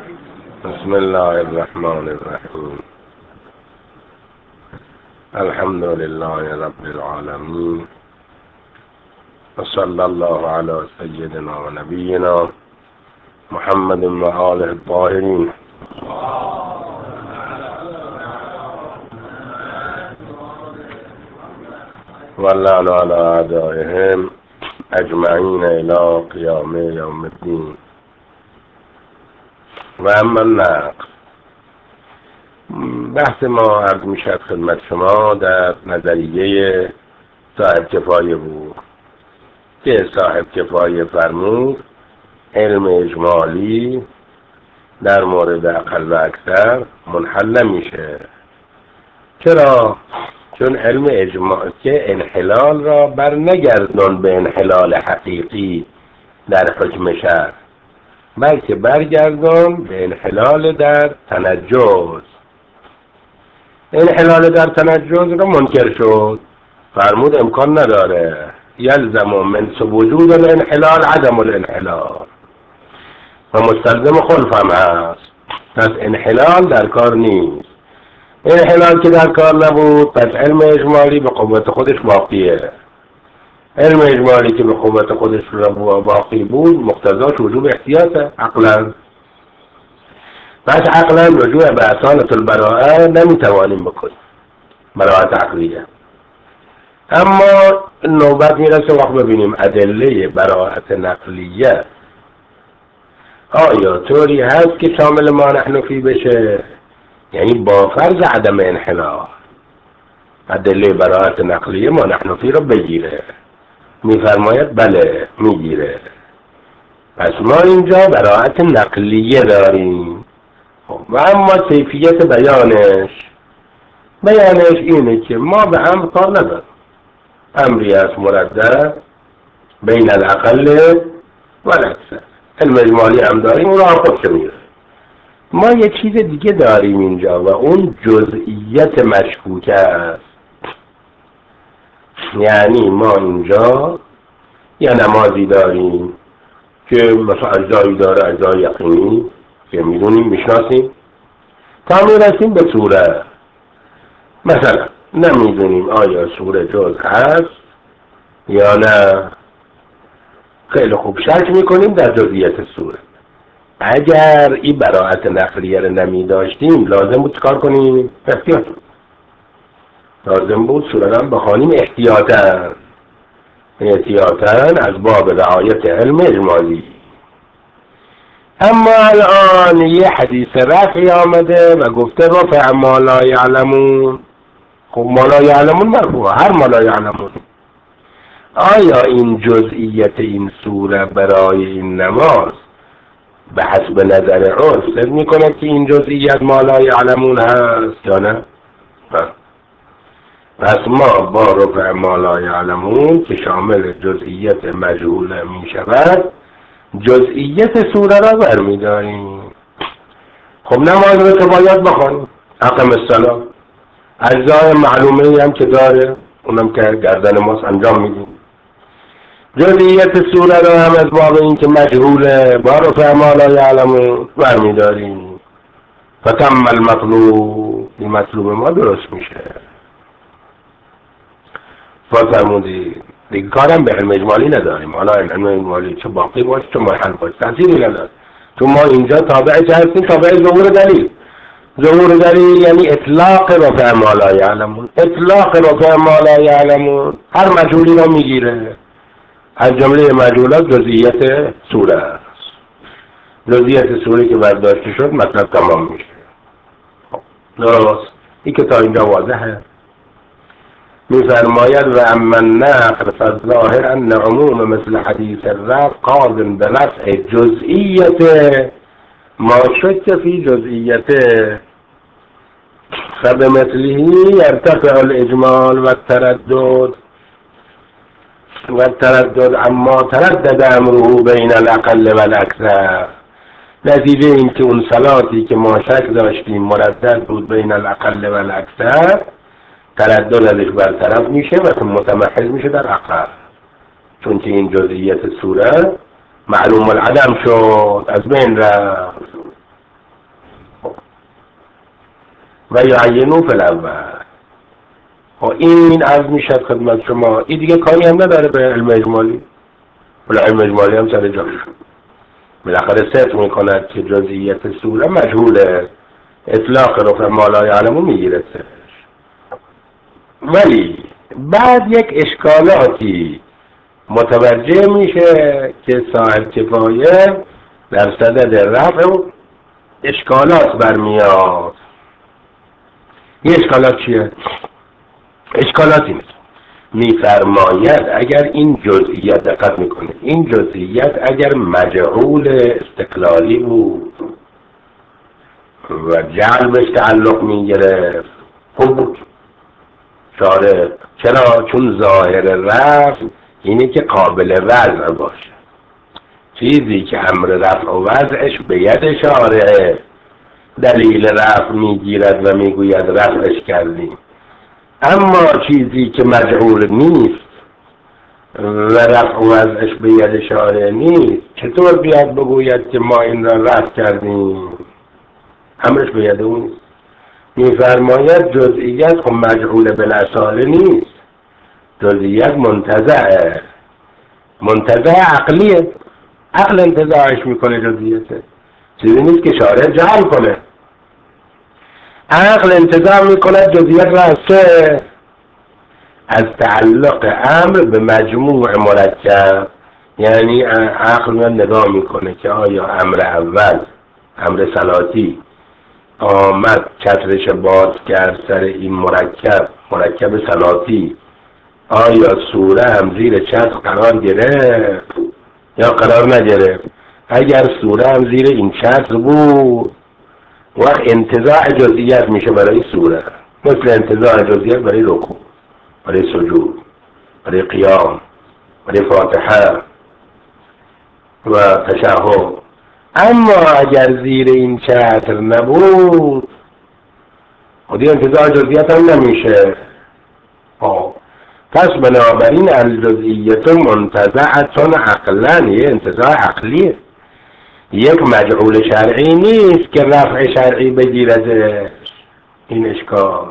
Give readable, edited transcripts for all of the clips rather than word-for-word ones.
بسم الله الرحمن الرحیم. الحمد لله رب العالمین و صلی الله علی سیدنا و نبینا محمد و آله الطاهرین و اللعن علی اعدائهم اجمعین الی قیام یوم الدین. و اما النقل، بحث ما عرض می شد خدمت شما در نظریه صاحب کفایه بود که صاحب کفایه فرمود علم اجمالی در مورد اقل و اکثر منحل میشه. چرا؟ چون علم اجمالی که انحلال را بر نگردان به انحلال حقیقی در حکم شرع، بلکه برگردان به انحلال در تنجز. انحلال در تنجز را منکر شد، فرمود امکان نداره، یلزم من وجود الانحلال عدم الانحلال و مستلزم خلف هم هست. پس انحلال در کار نیست. انحلال که در کار نبود، پس علم اجمالی به قوت خودش باقیه. علم اجمالی که به قوت خودش باقی بود، مقتضاش وجوب احتیاط عقلا. پس عقلا رجوع به اصالت البراءه نمیتوانیم بکنیم، براءت عقلیه. اما نوبت میرسه وقت ببینیم ادله براءت نقلیه آیا طوری هست که شامل ما نحن فی بشه، یعنی با فرض عدم انحلال ادله براءت نقلیه ما نحن فی رو بگیره. میفرماید بله میگیره. پس ما اینجا براءت نقلیه داریم. و اما کیفیت بیانش اینه که ما به امر کار نداریم. امری است مردد بین الاقل و الاکثر. علم اجمالی هم داریم، اون را خودش میره. ما یه چیز دیگه داریم اینجا و اون جزئیت مشکوک است. یعنی ما اینجا یه نمازی داریم که مثلا اجزایی داره، اجزای یقینی که میدونیم میشناسیم، تا میرسیم به سوره. مثلا نمیدونیم آیا سوره جز هست یا نه. خیلی خوب شک میکنیم در جزئیات سوره. اگر این براءت نقلیه رو نمی داشتیم، لازم بود کار کنیم احتیاط. لازم بود سوره رو بخوانیم احتیاطاً از باب رعایت علم اجمالی. اما الان یه حدیث رفعی آمده و گفته رفع ما لا یعلمون. خب ما لا یعلمون مرفوع، هر ما لا یعلمون. آیا این جزئیت این سوره برای این نماز به حسب نظر عرف صدق میکنه که این جزئیت ما لا یعلمون هست یا نه؟ پس ما با رفع ما لا یعلمون که شامل جزئیت مجهول می شود، جزئیت سوره را برمیداریم. خب نماز رو که باید بخونیم، اقم الصلاة، اجزای معلومه هم که داره، اونم که گردن ماست انجام میدیم. جزئیت سوره را هم از باب این که مجهوله، با رفع ما لا یعلمون برمیداریم. فتم المطلوب، این مطلوب ما درست میشه. فرمودی دیگه کارم به علم اجمالی نداریم. حالا علم اجمالی چه باقی باشه چه منحل باشه تأثیری نداره، چون ما اینجا تابع چه هستیم؟ تابع ظهور دلیل. ظهور دلیل یعنی اطلاق رفع ما لا یعلمون. اطلاق رفع ما لا یعلمون هر مجهولی را میگیره. از جمله مجهولات جزئیت سوره است. جزئیت سوره که برداشته شد مطلب تمام میشه. درست؟ این که تا اینجا واضحه. می‌فرماید و اما النقل فالظاهر ان عموم مثل حدیث الرفع قاض برفع جزئیت ما شک فی جزئیته فبمثله يرتفع الاجمال والتردد اما تردد امره بین الاقل والاکثر. نتیجه این که اون صلاتی که ما شک داشتیم مردد بود بین الاقل والاکثر، تردد ازش برطرف میشه و متمحض میشه در عقل، چون که این جزئیت سوره معلوم العدم شد، از بین رفت. و یعینوا فی الاول. این عرض میشد خدمت شما. این دیگه کاری هم نداره به علم اجمالی، ولی علم اجمالی هم سر جاش بالاخره صدق میکند که جزئیت سوره مجهوله، اطلاق رفع ما لا یعلمو میگیره. ولی بعد یک اشکالاتی متوجه میشه که صاحب کفایه در صدد رفع اشکالات برمیاد. این اشکالات چیه؟ اشکالاتی نیست. میفرماید اگر این جزئیت، دقت میکنه، این جزئیت اگر مجهول استقلالی بود و جعل بهش تعلق میگرفت خوب بود. چرا؟ چون ظاهر رفع اینه که قابل وضع باشه. چیزی که امر رفع و وضعش به ید شارعه دلیل رفع میگیرد و میگوید رفعش کردیم. اما چیزی که مجهول نیست و رفع و وضعش به ید شارع نیست، چطور بیاد بگوید که ما این را رفع کردیم؟ امرش به ید اون نیست. میفرماید جزئیت خب مجهول بالاصاله نیست، جزئیت منتزع عقلیه. عقل انتزاعش میکنه جزئیته، چیزی نیست که شارع جعل کنه. عقل انتزاع میکنه جزئیت را از تعلق امر به مجموع مرکب. یعنی عقل نگاه میکنه که آیا امر اول، امر صلاتی، آمد چترش باز کرد سر این مرکب صلاتی، آیا سوره هم زیر چتر قرار گرفت یا قرار نگرفت؟ اگر سوره هم زیر این چتر بود وقت انتزاع جزئیت میشه برای سوره، مثل انتزاع جزئیت برای رکوع، برای سجود، برای قیام، برای فاتحه و تشهد. اما اگر زیر این چتر نبود خودی انتزاع جزئیت هم نمیشه. پس بنابراین الجزئیت منتزعتون عقلا، یه انتزاع عقلیه، یک مجعول شرعی نیست که رفع شرعی بگیرده. این اشکال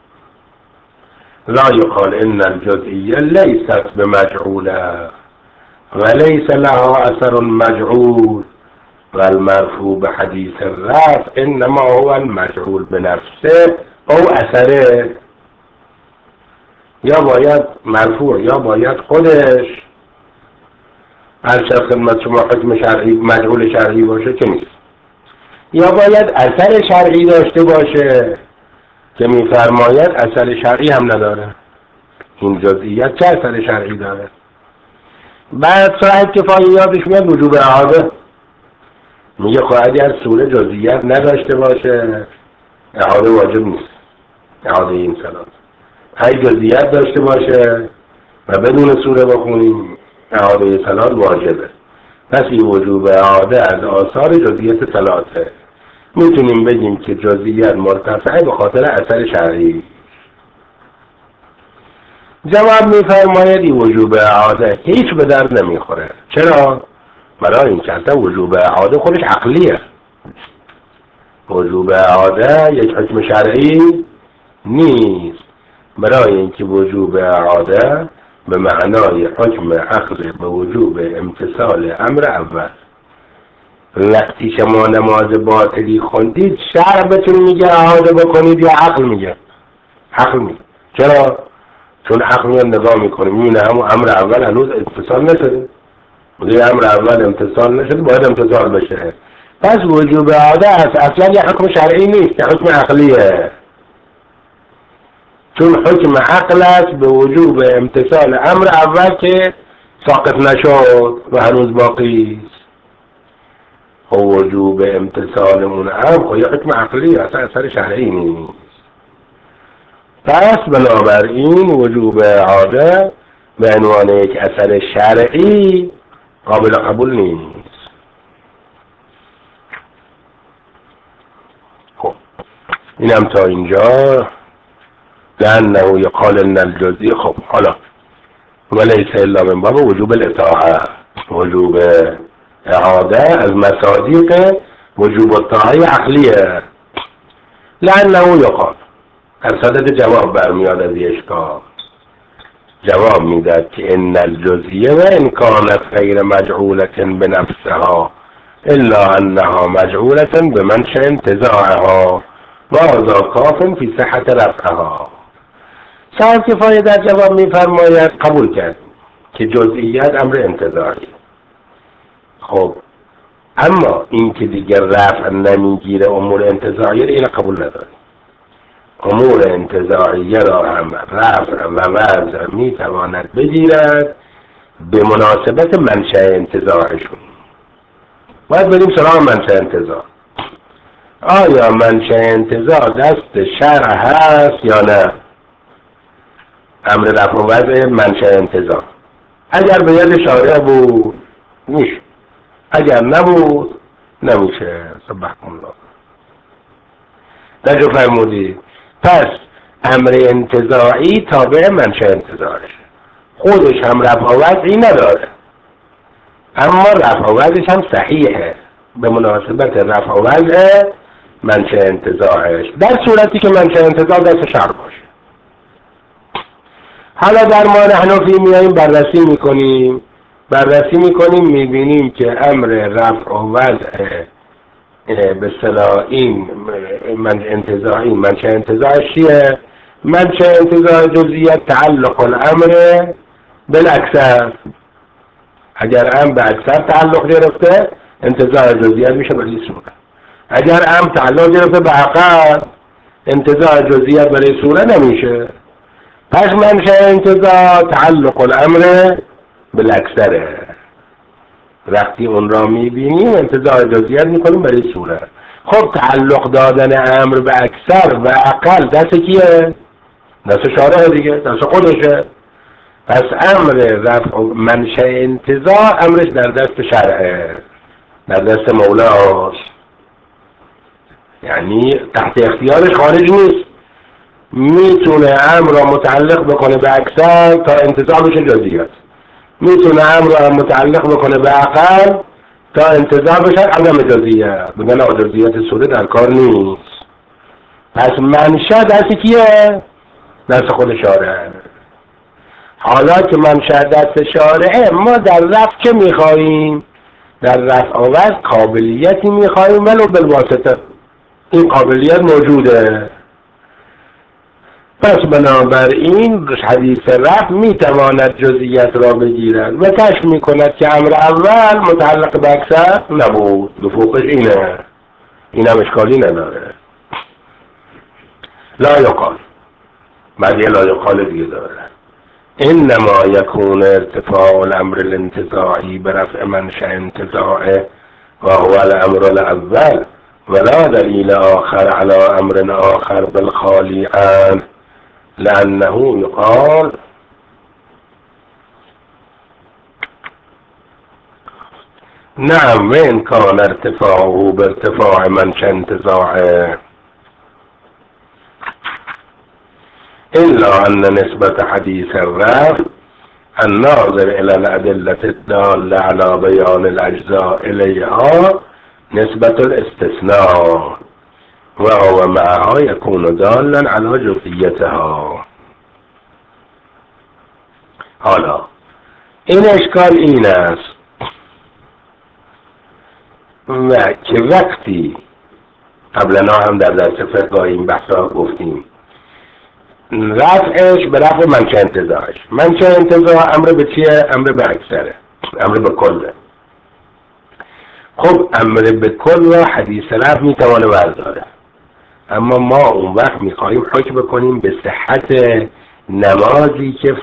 لا یقال ان الجزئیه لیست بمجعوله وليس لها اثر مجعول والمرفوع بحديث الرفع انما هو المجعول بنفسه او اثره. یا باید مرفوع یا باید خودش هر شخص خدمت شما حکم شرعی مجعول شرعی باشه که نیست، یا باید اثر شرعی داشته باشه که میفرماید اثر شرعی هم نداره. این جزئیت چه اثر شرعی داره؟ بعد صاحب کفایه یادش میاد وجوب اعاده. میگه خب اگر سوره جزئیت نداشته باشه اعاده واجب نیست، اعاده این صلات. اگه جزئیت داشته باشه و بدون سوره بخونیم اعاده صلات واجبه. پس این وجوب اعاده از آثار جزئیت صلاته. میتونیم بگیم که جزئیت مرتفعه به خاطر اثر شرعی. جواب میفرماید این وجوب اعاده هیچ به درد نمیخوره. چرا؟ برای این که اصلا وجوب اعاده خودش عقلیه. وجوب اعاده یک حکم شرعی نیست، برای اینکه وجوب اعاده به معنای حکم عقل به وجوب امتثال امر اول. وقتی شما نماز باطلی خوندید شرع بهتون میگه اعاده بکنید یا عقل میگه؟ عقل میگه. چرا؟ چون عقل میاد نگاه میکنه میبینه همون امر اول هنوز امتثال نشده، میگه امر اول امتثال نشده باید امتثال بشه. پس وجوب اعاده اصلا یه حکم شرعی نیست، یه حکم عقلیه، چون حکم عقل است به وجوب امتثال امر اول که ساقط نشد و هنوز باقی است. و وجوب امتثال اون امر خب یه حکم عقلی اصلا اثر شرعی نیست. پس بنابراین وجوب اعاده به عنوان یک اثر شرعی قابل قبول نیست. خب اینم تا اینجا. لأنه يقال ان الجزئی. خب حالا وليس الا من باب وجوب الاطاعه. وجوب اعاده از مصادیق وجوب الطاعه عقلیه. لأنه یقال، در صدد جواب برمیاد از اشکال. جواب میداد که ان الجزئیه و ان کانت غیر مجعولة بنفسها الا انها مجعولة بمنشأ انتزاعها و هذا کاف فی صحة رفعها. صاحب کفایه در جواب میفرماید قبول کرد که جزئیات امر انتزاعی. خب اما این که دیگر رفع نمیگیره امور انتزاعی این قبول نداره. امور انتزاعیه را هم رفع و وضع میتواند بگیرد به مناسبت منشأ انتزاعشون. باید بریم سراغ منشأ انتزاع. آیا منشأ انتزاع دست شرع هست یا نه؟ امر رفع و وضع منشأ انتزاع اگر به ید شارع بود میشه، اگر نبود نمیشه. سبحان الله. نجو فرمودید پس امر انتزاعی تابع منشأ انتزاعش، خودش هم رفع و وضعی نداره، اما رفع و وضعش هم صحیحه به مناسبت رفع و وضع منشأ انتزاعش، در صورتی که منشأ انتزاع دست شرع باشه. حالا در ما حنفی میاییم بررسی میکنیم میبینیم که امر رفع و وضع به اصطلاح این انتزاعی منشأ انتزاعش چیه؟ منشأ انتزاع جزئیات تعلق الامر بالاکثر. اگر امر به اکثر تعلق گرفته انتزاع جزئیات میشه به این صورت. اگر امر تعلق گرفته به اقل انتزاع جزئیات برای صورت نمیشه. پس منشأ انتزاع تعلق الامر بالاکثره. وقتی اون را میبینیم انتزاع جزئیات میکنیم برای صورت. خب تعلق دادن امر به اکثر و اقل دست کیه؟ دست شارع دیگه، دست خودشه. پس امر رفع منشأ انتزاع امرش در دست شرعه، در دست مولاست، یعنی تحت اختیارش خارج نیست. میتونه امر را متعلق بکنه به اکثر تا انتزاع بشه جزئیات، میتونه امر را متعلق بکنه به اقل تا انتزاع بشه عدم جزئیات، بگن جزئیات صورت در کار نیست. پس منشأ دست کیه؟ دست خود شارع. حالا که منشأ دست شارعه ما در رفع چه میخواییم؟ در رفع و وضع قابلیتی میخواییم ولو بالواسطه. این قابلیت موجوده. پس بنابراین حدیث رفع میتواند جزئیات را بگیرد و کشف میکند که امر اول متعلق به اکثر نبود، دفوقش اینه، این هم اشکالی نداره. لا یقال، بعد یه لا یقال دیگه داره. انما یکون ارتفاع الامر الانتزاعی برفع منشأ انتزاعه و هو الامر الاول ولا دلیل آخر على امر آخر بالخالی عنه لأنه يقال نعم وإن كان ارتفاعه بارتفاع منشأ انتزاعه إلا أن نسبة حديث الرفع الناظر إلى الأدلة الدالة على بيان الأجزاء إليها نسبة الاستثناء وهو معها يكون دالا على جزئیتها. حالا این اشکال این است و که وقتی قبلا هم در درس فقه این بحثا گفتیم رفعش به رفع منشأ انتزاعش، منشأ انتزاع امر به چیه؟ امر به اکثره، امر به کله. خب امر به کل را حدیث رفع میتوانه برداره، اما ما اون وقت میخواهیم حکم بکنیم به صحت نمازی که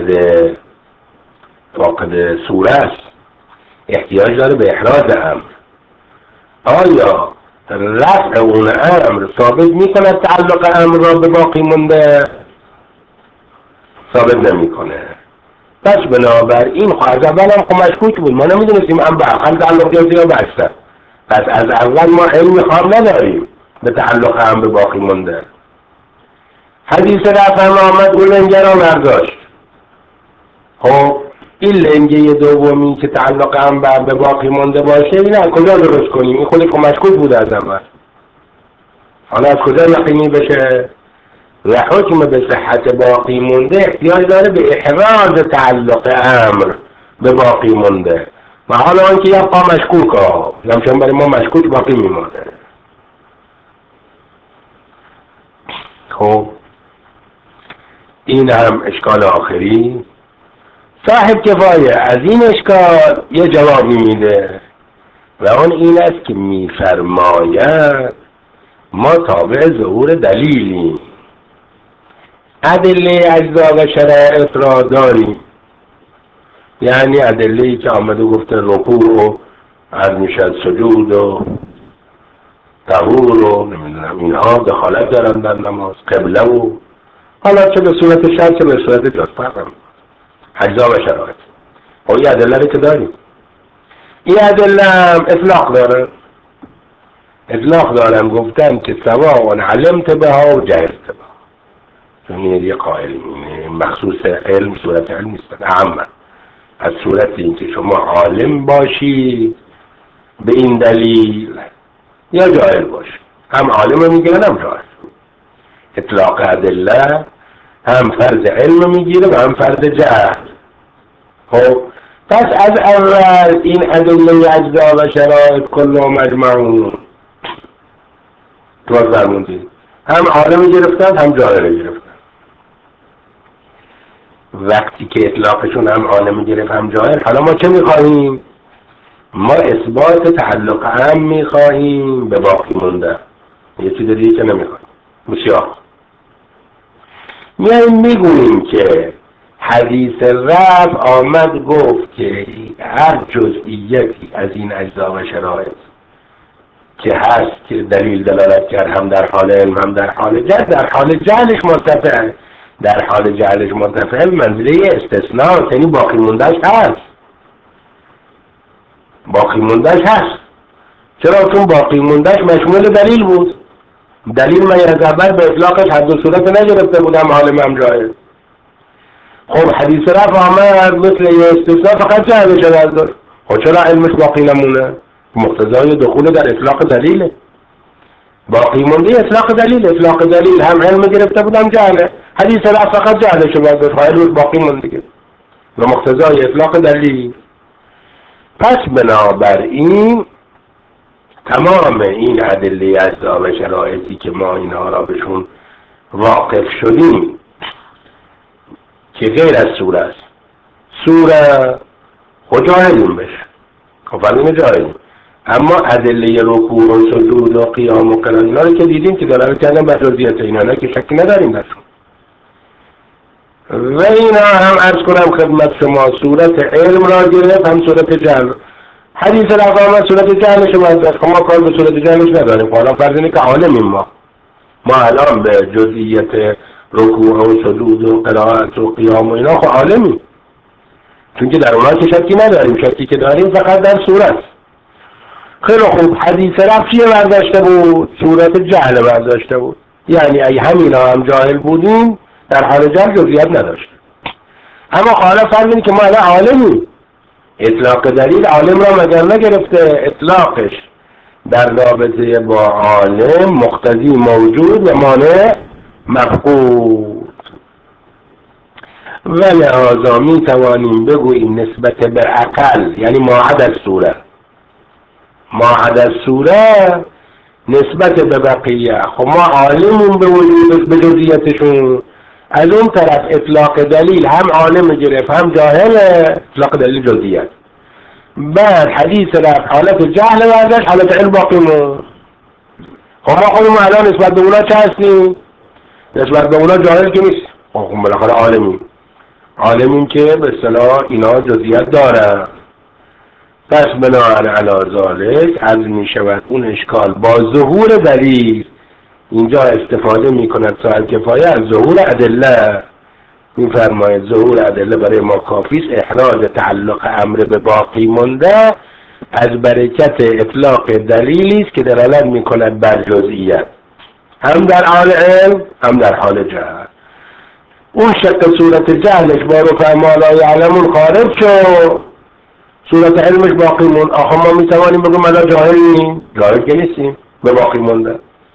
فاقد سوره است، احتیاج داره به احراز امر. آیا رفع اون امر ثابت میکند تعلق امر را به باقی مونده؟ ثابت نمیکنه. پس بنابراین از اول هم خب مشکوک بود، ما نمیدونستیم امر به اقل تعلق داره یا به اکثر. پس از اول ما علم خام نداریم به تعلق امر به باقی مونده. حدیث رفع هم آمد اون لنگه را برداشت. خب این لنگه دومی که تعلق امر به باقی مونده باشه این از کجا درست کنیم؟ این خودش خب مشکوک بود از اول. حالا از کجا یقینی بشه؟ و حکم به صحت باقی مونده احتیاج داره به احراز تعلق امر به باقی مونده و حالا آنکه یبقا مشکوک ها همچنان برای ما مشکوک باقی میمانه. خب این هم اشکال آخری. صاحب کفایه از این اشکال یه جوابی میده و آن این است که میفرماید ما تابع ظهور دلیلیم، ادله اجزا و شرایط را داریم، یعنی ادله‌ای که آمده گفته رکوع و از میشد سجود و طهور و نمیدونم اینها دخالت دارن در نماز، قبله و حالا چه به صورت شرط چه به صورت جز فرقم اجزا و شرایط. خب این ادله رو که داریم. این ادله هم اطلاق داره، اطلاق دارم گفتن که سواء علمت بها و جهلت بها، چون این یه قائل مخصوص علم صورت علم نیست، اما از صورت این که شما عالم باشی به این دلیل یا جاهل باشی، هم عالم میگیرن هم جاهل. اطلاق ادله هم فرض علم میگیره و هم فرض جهل. خب پس از اول این ادله اجزا و شرایط کل و مجمعون تو فرمودید هم عالم گرفتن هم جاهل گرفتن. وقتی که اطلاقشون هم عالم گرفت هم جاهل، حالا ما چه میخواهیم؟ ما اثبات تعلق هم میخواهیم به باقی مونده، یه چیز دیگه که نمیخواهیم. بسیار میاییم میگوییم که حدیث رفع آمد گفت که هر جزئیتی از این اجزا و شرایط که هست که دلیل دلالت کرد هم در حال علم هم در حال جهل، در حال جهلش مرتفع، در حال جهلش مرتفع منزله استثناء، یعنی باقی موندهش هست، باقی موندهش هست. چرا؟ چون باقی موندهش مشمول دلیل بود. دلیل من از اول به اطلاقش حد و صورت نگرفته بودم عالم هم جاهل. خب حدیث رفع آمد مثل یه استثناء فقط جهلش از داشت. خب چرا علمش باقی نمونه؟ مقتضای دخول در اطلاق دلیله. باقی مونده اطلاق دلیل، اطلاق دلیل هم علم گرفته بودم جهله، حدیث رفع فقط جهلش باید داشت، علمش باقی مونده و مقتضای اطلاق دلیل. پس بنابراین تمام این ادله اجزا و شرایطی که ما اینها را بهشون واقف شدیم که غیر از سوره است، سوره جاهلیم بشه، خب فرمین جاهلیم، اما ادله رکوع و سجود و قیام و قرآن اینا رو که دیدیم که دلالت کردن بر جزئیات اینا، نه که شکی نداریم درشون. و اینا هم عرض کنم خدمت شما صورت علم را گرفت هم صورت جهل. حدیث رفع آمد صورت جهلش باید داشت، ما کار به صورت جهلش نداریم. حالا فرض اینه که عالمیم ما الان به جزئیات رکوع و سجود و قرائت و قیام و اینا خب عالمیم، چون که در اونها که شکی نداریم، شکی که داریم فقط در صورت. خیلی خوب، حدیث رفع چیه برداشته بود؟ صورت جهل برداشته بود، یعنی ای همینا هم جاهل بودیم در حال جهل جزئیات نداشت. اما حالا فرض اینه که ما الان عالمیم، اطلاق دلیل عالم را مگر نگرفته، اطلاقش در رابطه با عالم مقتضی موجود و مانع مفقود. و لحاظا می توانیم بگوییم نسبت به عقل، یعنی ماعد از صورت، ماعد از صورت نسبت به بقیه، خب ما عالمون به وجود به جزئیاتشون، از اون طرف اطلاق دلیل هم عالم گرفت هم جاهل، اطلاق دلیل جزئیات. بعد حدیث رفع حالت جهل برداشت، حالت علم باقیمون. خب ما خودمون الان نسبت به اونا چه هستیم؟ نسبت به اونا جاهل که نیست، خب بالاخره عالمیم که به اصطلاح اینا جزئیات دارن. پس بناهن علی ذالک عرض می شود اون اشکال با ظهور دلیل، اینجا استفاده می کند صاحب کفایه از ظهور ادله، می فرماید ظهور ادله برای ما کافیست، احراز تعلق امر به باقی مونده از برکت اطلاق دلیلی است که دلالت می کند بر جزئیات، هم در حال علم هم در حال جهل. اون شق صورت جهلش با رفع ما لا یعلمون خارج شد، صورت علمش باقی موند. آخه ما میتوانیم بگم الان جاهلیم؟ جاهل که نیستیم، به باقی مونده.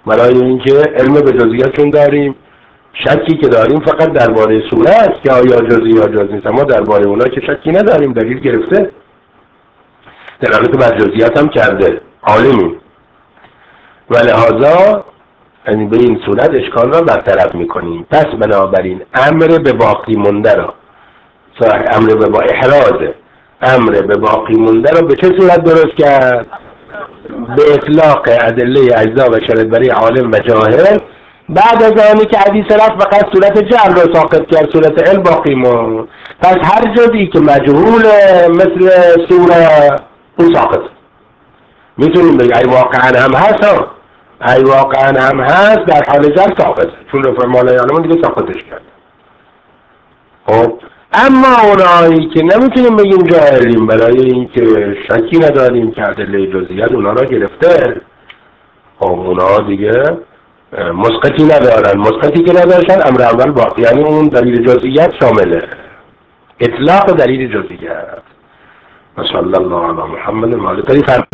برای اینکه علم به جزئیاتشون داریم. شکی که داریم فقط درباره سوره است که آیا جزئی یا جز نیست، اما درباره اونا که شکی نداریم، دلیل گرفته، دلالت بر جزئیات هم کرده، عالمیم. و لحاظا یعنی به این صورت اشکال را برطرف میکنیم. پس بنابراین امر به باقی مونده را، امر به احراز امر به باقی مونده را به چه صورت درست کرد؟ به اطلاق ادله اجزا و شرط برای عالم و جاهل، بعد از آنی که حدیث رفت فقط صورت جعل را ساقط کرد، صورت علم باقی مون. پس هر جزئی که مجهول مثل سوره اون ساقط. میتونیم بگیم ای واقعا هم هست، ای واقعا هم هست، در حال جر ساقط، چون رفع مالای علمان دیگه ساقطش کرد. خب اما اونایی که نمیتونیم بگیم جاهلیم، برای اینکه شکی نداریم که ادله جزئیات اونا را گرفته، خب اونا دیگه مسقطی ندارن. مسقطی که نداشتن امر اول باقی، یعنی اون دلیل جزئیات شامله اطلاق دلیل جزئیات. صلی الله علی محمد و آله.